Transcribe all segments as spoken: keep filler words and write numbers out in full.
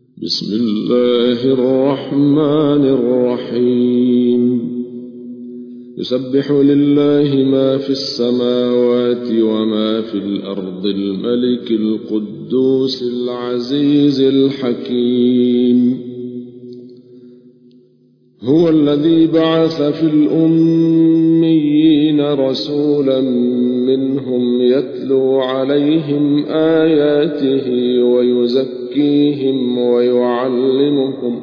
بسم الله الرحمن الرحيم يسبح لله ما في السماوات وما في الأرض الملك القدوس العزيز الحكيم هو الذي بعث في الأميين رسولا منهم يتلو عليهم آياته ويزكيهم ويعلمهم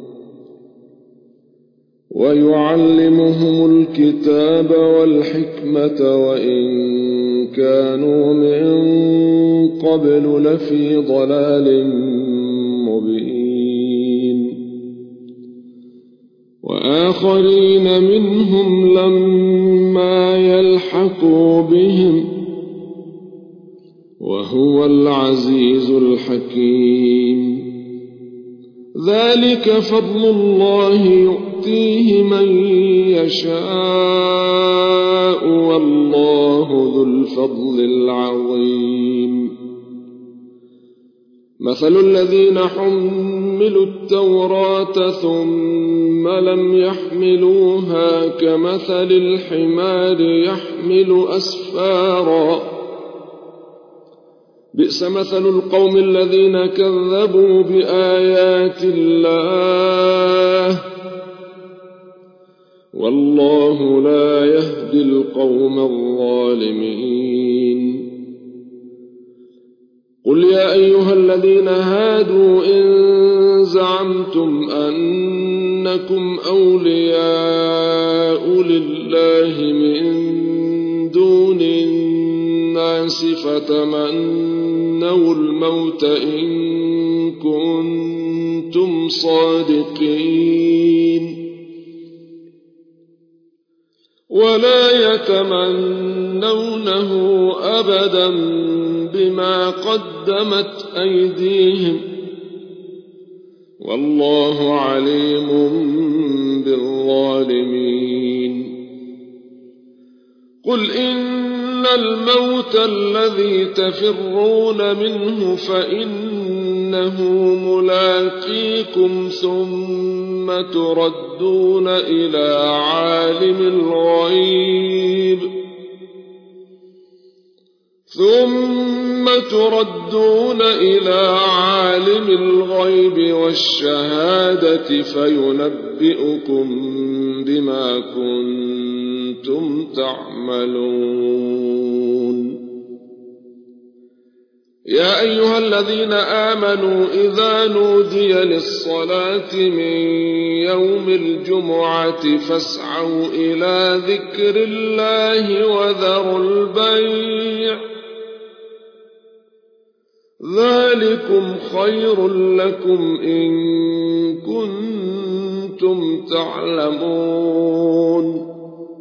ويعلمهم الكتاب والحكمة وإن كانوا من قبل لفي ضلال مبين وآخرين منهم لما يلحقوا بهم وهو العزيز الحكيم ذلك فضل الله يؤتيه من يشاء والله ذو الفضل العظيم مثل الذين حملوا التوراة ثم لم يحملوها كمثل الحمار يحمل أسفارا بئس مثل القوم الذين كذبوا بآيات الله والله لا يهدي القوم الظالمين قل يا أيها الذين هادوا إن زعمتم أنكم أولياء لله من دون الناس فتمنوا الموت إن كنتم صادقين ولا يتمنونه أبدا بما قدمت أيديهم والله عليم بالظالمين قل إن الموت الذي تفرون منه فإنه ملاقيكم ثم تردون إلى عالم الغيب ثم تردون إلى عالم الغيب والشهادة فينبئكم بما كنتم تعملون يا أيها الذين آمنوا إذا نودي للصلاة من يوم الجمعة فاسعوا إلى ذكر الله وذروا البيع ذلكم خير لكم إن كنتم تعلمون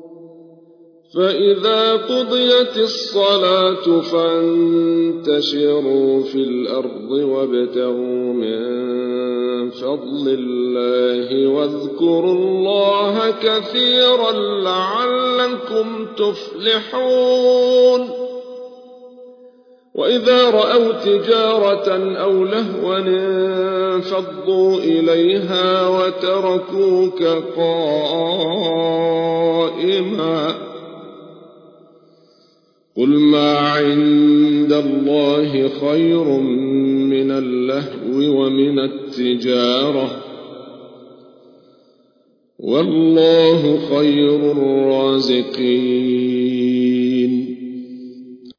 فإذا قضيت الصلاة فانتشروا في الأرض وابتغوا من فضل الله واذكروا الله كثيرا لعلكم تفلحون وإذا رأوا تجارة أو لهوا انفضوا إليها وتركوك قائما قل ما عند الله خير من اللهو ومن التجارة والله خير الرازقين